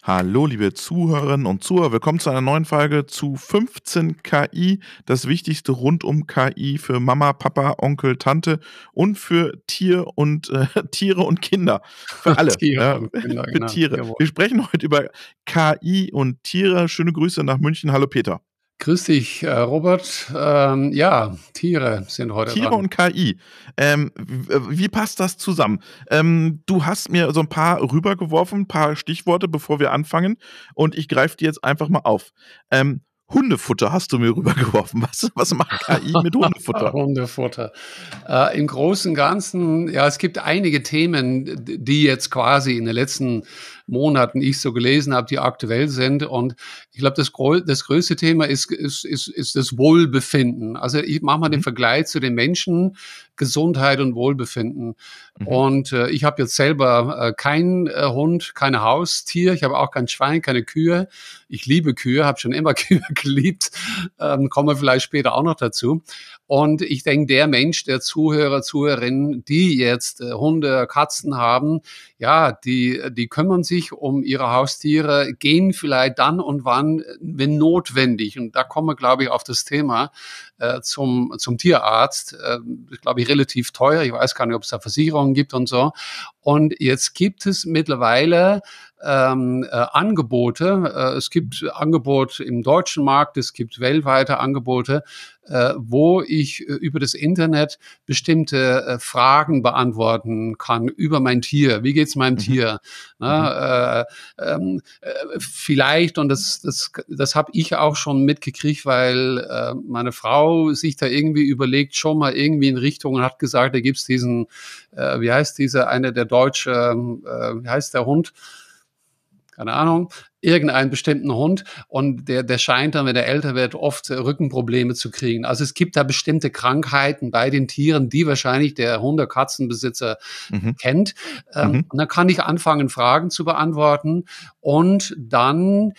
Hallo, liebe Zuhörerinnen und Zuhörer. Willkommen zu einer neuen Folge zu 15 KI. Das Wichtigste rund um KI für Mama, Papa, Onkel, Tante und für Tiere und Kinder. Für alle. Tiere Ja, und Kinder, für genau. Tiere. Jawohl. Wir sprechen heute über KI und Tiere. Schöne Grüße nach München. Hallo Peter. Grüß dich, Robert. Ja, Tiere sind heute Tiere dran. und KI. Wie passt das zusammen? Du hast mir so ein paar rübergeworfen, ein paar Stichworte, bevor wir anfangen, und ich greife die jetzt einfach mal auf. Hundefutter hast du mir rübergeworfen. Was macht KI mit Hundefutter? Hundefutter. Im Großen und Ganzen, ja, es gibt einige Themen, die jetzt quasi in den letzten Monaten ich so gelesen habe, die aktuell sind. Und ich glaube, das größte Thema ist das Wohlbefinden. Also ich mache mal den Mhm, Vergleich zu den Menschen, Gesundheit und Wohlbefinden. mhm, Und ich habe jetzt selber keinen Hund, kein Haustier. Ich habe auch kein Schwein, keine Kühe. Ich liebe Kühe, habe schon immer Kühe geliebt. Kommen wir vielleicht später auch noch dazu. Und ich denke, der Mensch, der Zuhörer, Zuhörerinnen, die jetzt Hunde, Katzen haben, ja, die kümmern sich um ihre Haustiere, gehen vielleicht dann und wann, wenn notwendig. Und da kommen wir, glaube ich, auf das Thema zum Tierarzt. Glaube ich, relativ teuer. Ich weiß gar nicht, ob es da Versicherungen gibt und so. Und jetzt gibt es mittlerweile Angebote. Es gibt Angebote im deutschen Markt, es gibt weltweite Angebote, wo ich über das Internet bestimmte Fragen beantworten kann über mein Tier. Wie geht's meinem mhm, Tier? mhm, Vielleicht, und das habe ich auch schon mitgekriegt, weil meine Frau sich da irgendwie überlegt, schon mal irgendwie in Richtung und hat gesagt, da gibt's diesen, wie heißt dieser, eine der deutsche, wie heißt der Hund? Keine Ahnung, irgendeinen bestimmten Hund und der scheint dann, wenn er älter wird, oft Rückenprobleme zu kriegen. Also es gibt da bestimmte Krankheiten bei den Tieren, die wahrscheinlich der Hunde-, Katzenbesitzer mhm, kennt. mhm, Und dann kann ich anfangen, Fragen zu beantworten und dann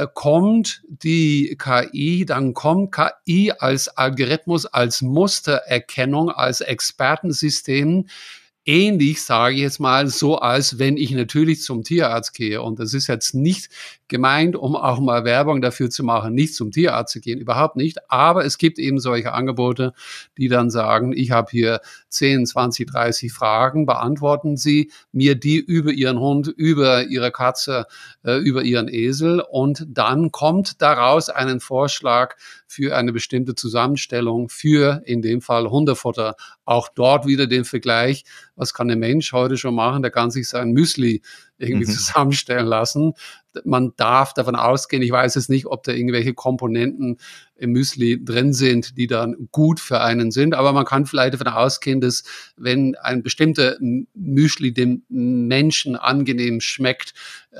kommt die KI, dann kommt KI als Algorithmus, als Mustererkennung, als Expertensystem ähnlich, sage ich jetzt mal, so als wenn ich natürlich zum Tierarzt gehe. Und das ist jetzt nicht gemeint, um auch mal Werbung dafür zu machen, nicht zum Tierarzt zu gehen, überhaupt nicht. Aber es gibt eben solche Angebote, die dann sagen, ich habe hier 10, 20, 30 Fragen, beantworten Sie mir die über Ihren Hund, über Ihre Katze, über Ihren Esel. Und dann kommt daraus einen Vorschlag für eine bestimmte Zusammenstellung für, in dem Fall, Hundefutter. Auch dort wieder den Vergleich, was kann der Mensch heute schon machen? Der kann sich sein Müsli irgendwie mhm. zusammenstellen lassen. Man darf davon ausgehen, ich weiß jetzt nicht, ob da irgendwelche Komponenten im Müsli drin sind, die dann gut für einen sind, aber man kann vielleicht davon ausgehen, dass wenn ein bestimmter Müsli dem Menschen angenehm schmeckt,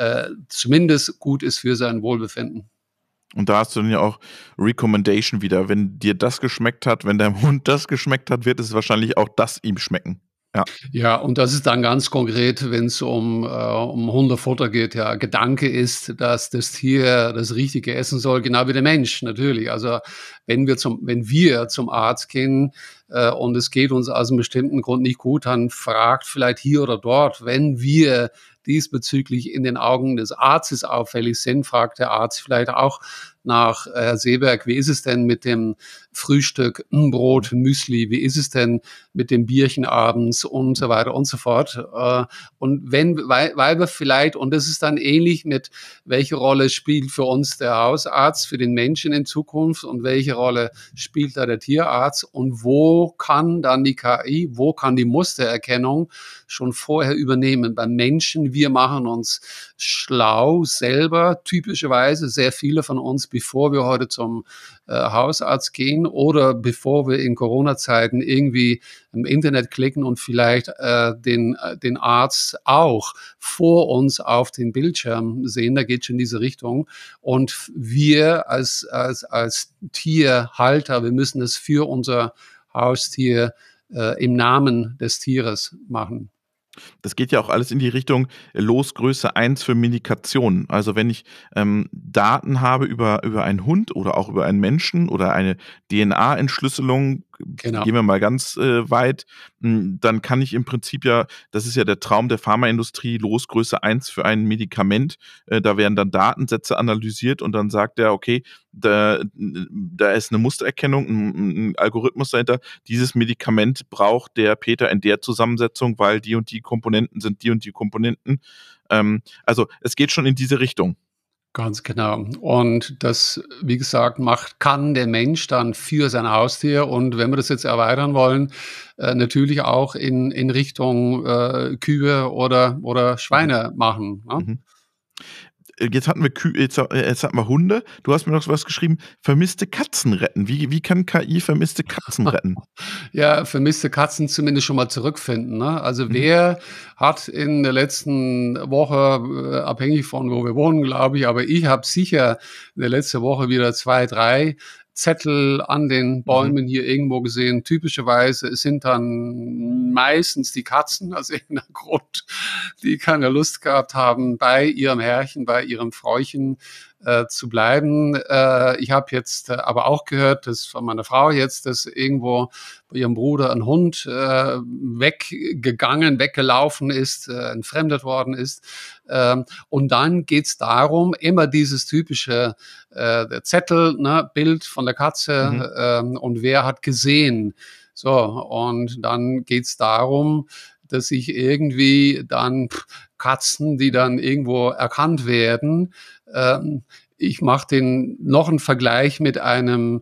zumindest gut ist für sein Wohlbefinden. Und da hast du dann ja auch Recommendation wieder. Wenn dir das geschmeckt hat, wenn deinem Hund das geschmeckt hat, wird es wahrscheinlich auch das ihm schmecken. Ja. Ja, und das ist dann ganz konkret, wenn es um Hundefutter geht. Ja, Gedanke ist, dass das Tier das Richtige essen soll, genau wie der Mensch natürlich. Also wenn wir zum Arzt gehen und es geht uns aus einem bestimmten Grund nicht gut, dann fragt vielleicht hier oder dort, wenn wir diesbezüglich in den Augen des Arztes auffällig sind, fragt der Arzt vielleicht auch nach, Herr Seeberg, wie ist es denn mit dem Frühstück, Brot, Müsli, wie ist es denn mit dem Bierchen abends und so weiter und so fort. Und weil wir vielleicht, und das ist dann ähnlich mit, welche Rolle spielt für uns der Hausarzt, für den Menschen in Zukunft und welche Rolle spielt da der Tierarzt und wo kann dann die KI, wo kann die Mustererkennung schon vorher übernehmen. Beim Menschen, wir machen uns schlau selber, typischerweise sehr viele von uns, bevor wir heute zum Hausarzt gehen oder bevor wir in Corona-Zeiten irgendwie im Internet klicken und vielleicht den Arzt auch vor uns auf den Bildschirm sehen. Da geht schon in diese Richtung. Und wir als Tierhalter, wir müssen es für unser Haustier im Namen des Tieres machen. Das geht ja auch alles in die Richtung Losgröße 1 für Medikation. Also wenn ich Daten habe über einen Hund oder auch über einen Menschen oder eine DNA-Entschlüsselung, Genau. gehen wir mal ganz weit, dann kann ich im Prinzip ja, das ist ja der Traum der Pharmaindustrie, Losgröße 1 für ein Medikament. Da werden dann Datensätze analysiert und dann sagt er, okay, da ist eine Mustererkennung, ein Algorithmus dahinter. Dieses Medikament braucht der Peter in der Zusammensetzung, weil die und die Komponenten sind die und die Komponenten. Also es geht schon in diese Richtung. Ganz genau. Und das, wie gesagt, kann der Mensch dann für sein Haustier. Und wenn wir das jetzt erweitern wollen, natürlich auch in Richtung Kühe oder Mhm. Schweine machen. Ne? Mhm. Jetzt hatten wir jetzt hatten wir Hunde. Du hast mir noch was geschrieben, vermisste Katzen retten. Wie kann KI vermisste Katzen retten? Ja, vermisste Katzen zumindest schon mal zurückfinden, ne? Also, Mhm. wer hat in der letzten Woche, abhängig von wo wir wohnen, glaube ich, aber ich habe sicher in der letzten Woche wieder 2, 3 Zettel an den Mhm. Bäumen hier irgendwo gesehen. Typischerweise sind dann meistens die Katzen, aus irgendeinem Grund, die keine Lust gehabt haben, bei ihrem Herrchen, bei ihrem Frauchen zu bleiben. Ich habe jetzt aber auch gehört, dass von meiner Frau jetzt, dass irgendwo bei ihrem Bruder ein Hund weggelaufen ist, entfremdet worden ist. Und dann geht's darum, immer dieses typische der Zettel, ne, Bild von der Mhm. Katze und wer hat gesehen. So, und dann geht's darum, dass ich irgendwie dann Katzen, die dann irgendwo erkannt werden, ich mache den noch einen Vergleich mit einem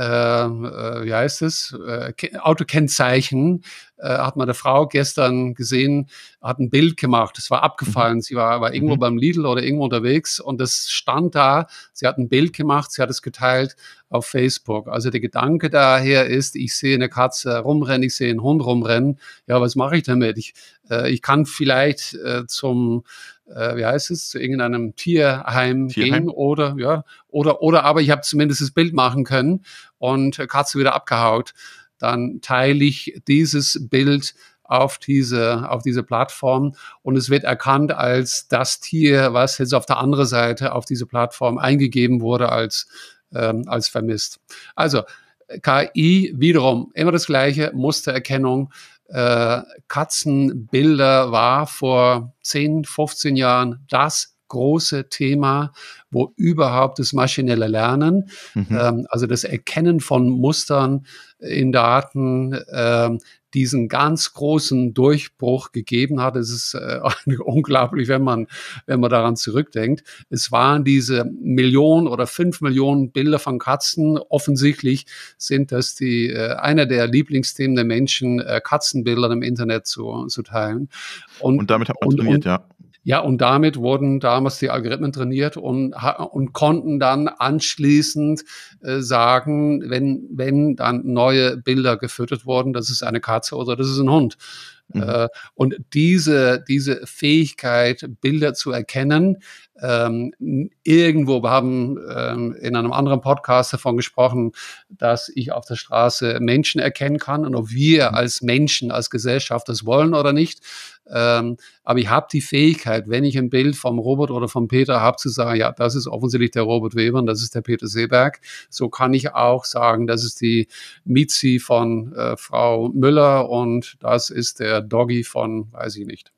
wie heißt es, Autokennzeichen, hat meine Frau gestern gesehen, hat ein Bild gemacht. Es war Mhm. abgefallen. Sie war irgendwo Mhm. beim Lidl oder irgendwo unterwegs und das stand da. Sie hat ein Bild gemacht, sie hat es geteilt auf Facebook. Also der Gedanke daher ist, ich sehe eine Katze rumrennen, ich sehe einen Hund rumrennen. Ja, was mache ich damit? Ich kann vielleicht zum wie heißt es, zu irgendeinem Tierheim gehen Tierheim? oder ja, oder aber ich habe zumindest das Bild machen können und Katze wieder abgehaut. Dann teile ich dieses Bild auf diese Plattform und es wird erkannt als das Tier, was jetzt auf der anderen Seite auf diese Plattform eingegeben wurde als vermisst. Also KI wiederum immer das gleiche, Mustererkennung. Katzenbilder war vor 10, 15 Jahren das große Thema, wo überhaupt das maschinelle Lernen, Mhm. also das Erkennen von Mustern in Daten, diesen ganz großen Durchbruch gegeben hat. Es ist unglaublich, wenn man daran zurückdenkt. Es waren diese Millionen oder 5 Millionen Bilder von Katzen. Offensichtlich sind das einer der Lieblingsthemen der Menschen, Katzenbilder im Internet zu teilen. Und, Und damit hat man trainiert, und ja. ja, und damit wurden damals die Algorithmen trainiert und konnten dann anschließend sagen, wenn dann neue Bilder gefüttert wurden, das ist eine Katze oder das ist ein Hund. Mhm. Und diese Fähigkeit, Bilder zu erkennen, irgendwo, wir haben in einem anderen Podcast davon gesprochen, dass ich auf der Straße Menschen erkennen kann und ob wir Mhm. als Menschen, als Gesellschaft das wollen oder nicht. Aber ich habe die Fähigkeit, wenn ich ein Bild vom Robert oder vom Peter habe, zu sagen, ja, das ist offensichtlich der Robert Weber und das ist der Peter Seeberg. So kann ich auch sagen, das ist die Mizi von Frau Müller und das ist der Doggy von, weiß ich nicht.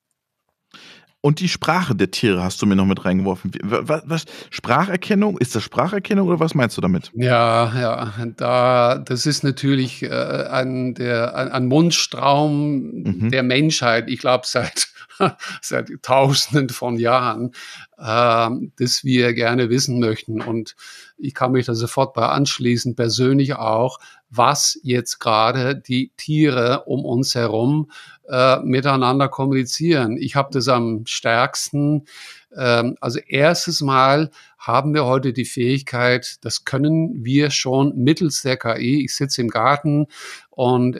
Und die Sprache der Tiere hast du mir noch mit reingeworfen. Was Spracherkennung? Ist das Spracherkennung oder was meinst du damit? Ja, ja, das ist natürlich ein Wunschtraum Mhm. der Menschheit. Ich glaube, seit Tausenden von Jahren, dass wir gerne wissen möchten. Und ich kann mich da sofort bei anschließen, persönlich auch, was jetzt gerade die Tiere um uns herum miteinander kommunizieren. Ich habe das am stärksten. Also erstes Mal haben wir heute die Fähigkeit, das können wir schon mittels der KI. Ich sitze im Garten und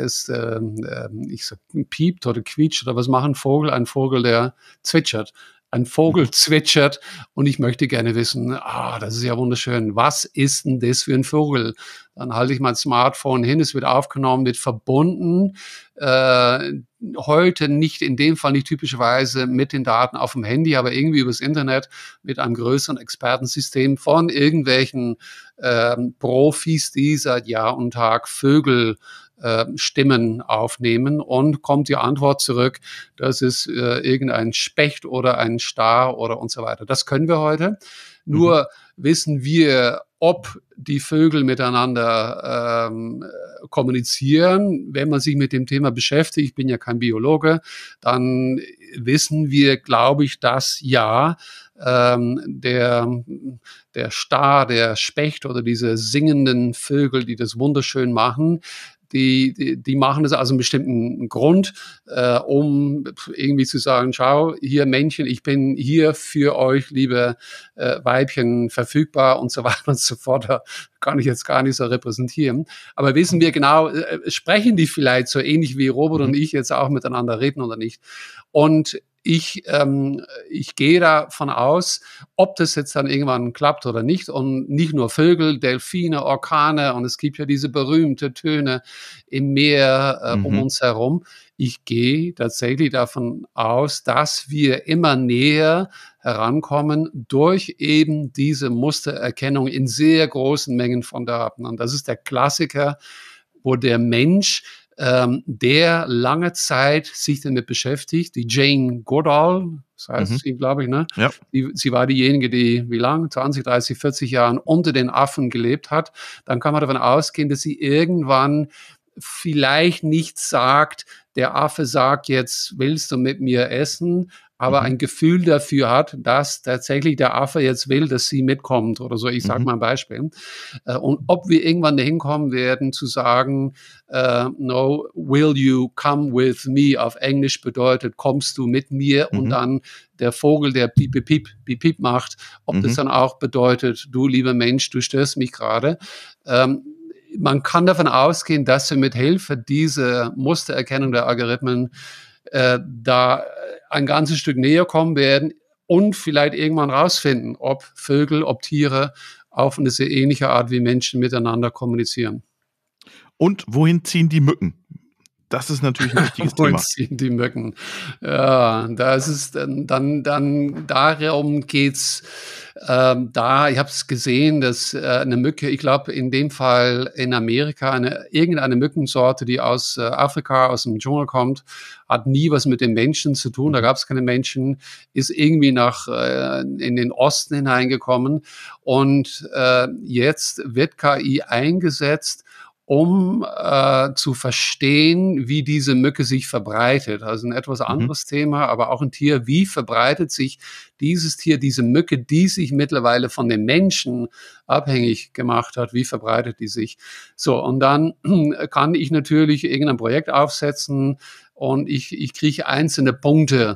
ich sag, piept oder quietscht oder was macht ein Vogel? Ein Vogel, der zwitschert. ein Vogel zwitschert und ich möchte gerne wissen, das ist ja wunderschön, was ist denn das für ein Vogel? Dann halte ich mein Smartphone hin, es wird aufgenommen, wird verbunden. Heute nicht, in dem Fall nicht typischerweise mit den Daten auf dem Handy, aber irgendwie übers Internet mit einem größeren Expertensystem von irgendwelchen Profis, die seit Jahr und Tag Vögel Stimmen aufnehmen und kommt die Antwort zurück, das ist irgendein Specht oder ein Star oder und so weiter. Das können wir heute. Nur wissen wir, ob die Vögel miteinander kommunizieren. Wenn man sich mit dem Thema beschäftigt, ich bin ja kein Biologe, dann wissen wir, glaube ich, dass ja, der Star, der Specht oder diese singenden Vögel, die das wunderschön machen, die machen das aus einem bestimmten Grund, um irgendwie zu sagen, schau, hier Männchen, ich bin hier für euch, liebe Weibchen, verfügbar und so weiter und so fort. Da kann ich jetzt gar nicht so repräsentieren. Aber wissen wir genau, sprechen die vielleicht so ähnlich wie Robert und ich jetzt auch miteinander reden oder nicht? Und ich gehe davon aus, ob das jetzt dann irgendwann klappt oder nicht. Und nicht nur Vögel, Delfine, Orkane und es gibt ja diese berühmte Töne im Meer um uns herum. Ich gehe tatsächlich davon aus, dass wir immer näher herankommen durch eben diese Mustererkennung in sehr großen Mengen von Daten. Und das ist der Klassiker, wo der Mensch der lange Zeit sich damit beschäftigt, die Jane Goodall, das heißt sie, glaube ich, ne? Ja. Sie war diejenige, die wie lang? 20, 30, 40 Jahren unter den Affen gelebt hat. Dann kann man davon ausgehen, dass sie irgendwann vielleicht nicht sagt, der Affe sagt jetzt, willst du mit mir essen? Aber ein Gefühl dafür hat, dass tatsächlich der Affe jetzt will, dass sie mitkommt oder so. Ich sage mal ein Beispiel. Und ob wir irgendwann dahin kommen werden, zu sagen, no, will you come with me auf Englisch bedeutet, kommst du mit mir und dann der Vogel, der piep, piep, piep, piep, piep macht, ob das dann auch bedeutet, du lieber Mensch, du störst mich gerade. Man kann davon ausgehen, dass wir mit Hilfe dieser Mustererkennung der Algorithmen da ein ganzes Stück näher kommen werden und vielleicht irgendwann rausfinden, ob Vögel, ob Tiere auf eine sehr ähnliche Art wie Menschen miteinander kommunizieren. Und wohin ziehen die Mücken? Das ist natürlich ein wichtiges Wohin Thema. ziehen die Mücken? Ja, das ist dann darum geht's. Ich habe es gesehen, dass eine Mücke, ich glaube in dem Fall in Amerika, irgendeine Mückensorte, die aus Afrika, aus dem Dschungel kommt, hat nie was mit den Menschen zu tun. Da gab es keine Menschen, ist irgendwie in den Osten hineingekommen und jetzt wird KI eingesetzt, um zu verstehen, wie diese Mücke sich verbreitet. Also ein etwas anderes Thema, aber auch ein Tier. Wie verbreitet sich dieses Tier, diese Mücke, die sich mittlerweile von den Menschen abhängig gemacht hat? Wie verbreitet die sich? So, und dann kann ich natürlich irgendein Projekt aufsetzen und ich kriege einzelne Punkte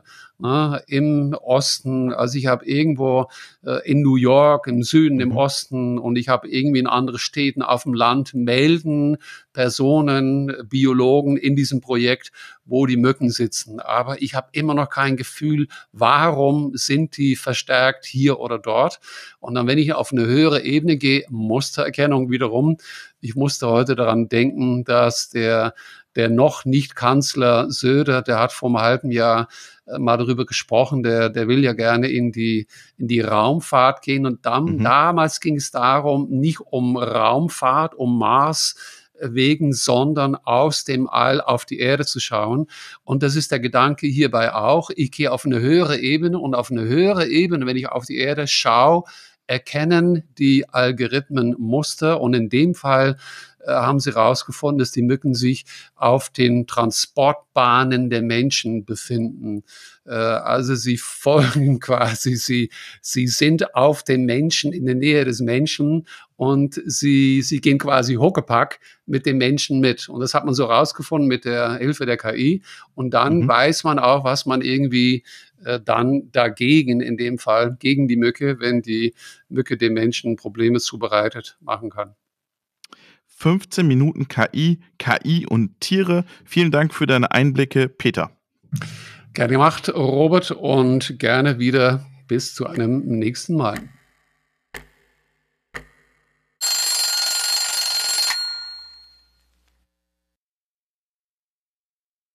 im Osten. Also ich habe irgendwo in New York, im Süden, im Osten und ich habe irgendwie in anderen Städten auf dem Land melden Personen, Biologen in diesem Projekt, wo die Mücken sitzen. Aber ich habe immer noch kein Gefühl, warum sind die verstärkt hier oder dort. Und dann, wenn ich auf eine höhere Ebene gehe, Mustererkennung wiederum. Ich musste heute daran denken, dass der noch nicht Kanzler Söder, der hat vor einem halben Jahr mal darüber gesprochen, der will ja gerne in die Raumfahrt gehen. Und dann, damals ging es darum, nicht um Raumfahrt, um Mars wegen, sondern aus dem All auf die Erde zu schauen. Und das ist der Gedanke hierbei auch. Ich gehe auf eine höhere Ebene und auf eine höhere Ebene, wenn ich auf die Erde schaue, erkennen die Algorithmen Muster und in dem Fall haben sie herausgefunden, dass die Mücken sich auf den Transportbahnen der Menschen befinden. Also sie folgen quasi, sie sind auf den Menschen, in der Nähe des Menschen und sie gehen quasi Huckepack mit dem Menschen mit. Und das hat man so herausgefunden mit der Hilfe der KI. Und dann weiß man auch, was man irgendwie dann dagegen, in dem Fall gegen die Mücke, wenn die Mücke dem Menschen Probleme zubereitet, machen kann. 15 Minuten KI und Tiere. Vielen Dank für deine Einblicke, Peter. Gerne gemacht, Robert, und gerne wieder bis zu einem nächsten Mal.